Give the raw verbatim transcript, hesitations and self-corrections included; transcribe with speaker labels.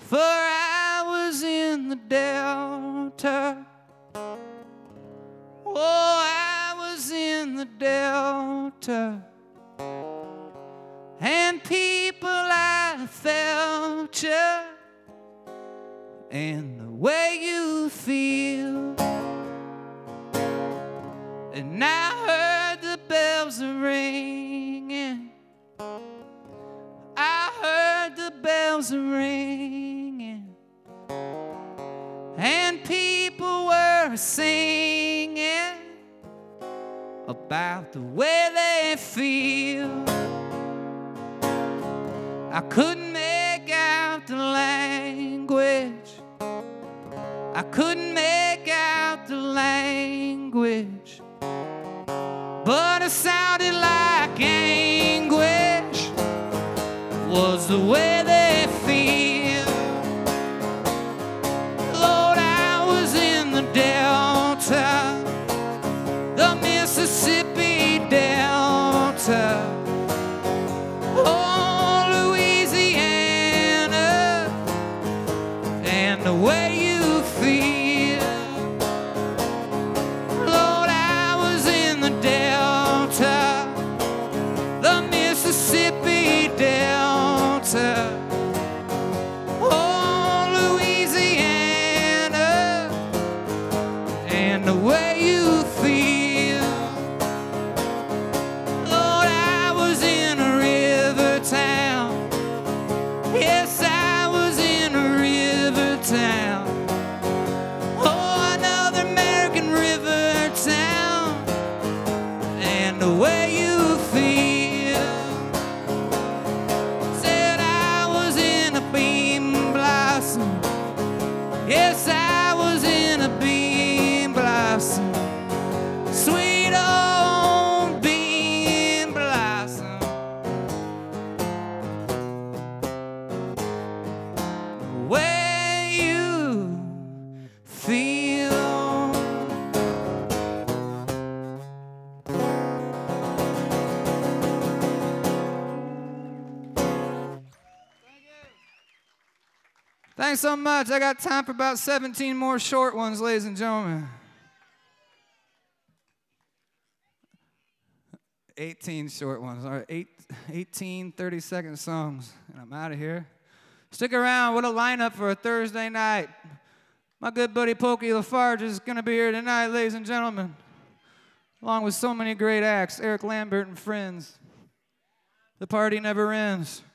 Speaker 1: For I was in the Delta. Oh, I was in the Delta. And people, I felt you. And the way you feel. And I heard the bells are ringing. I heard the bells are ringing. And people were singing about the way they feel. I couldn't make out the language. I couldn't make out the language. But it sounded like anguish was the way they feel. Lord, I was in the Delta, the Mississippi Delta. Oh, Louisiana, and the way you feel. Lord, I was in the Delta, the Mississippi Delta. Oh, Louisiana, and the way you feel. Lord, I was in a river town. Yes, I was in a river town. Oh, another American river town. And the way you feel. Said I was in a beam blossom. Yes, I was in a beam blossom. Sweet old beam blossom. The way you feel. Thanks so much. I got time for about seventeen more short ones, ladies and gentlemen. eighteen short ones. All right, eight, eighteen thirty-second songs, and I'm out of here. Stick around. What a lineup for a Thursday night. My good buddy Pokey Lafarge is going to be here tonight, ladies and gentlemen, along with so many great acts, Eric Lambert and friends. The party never ends.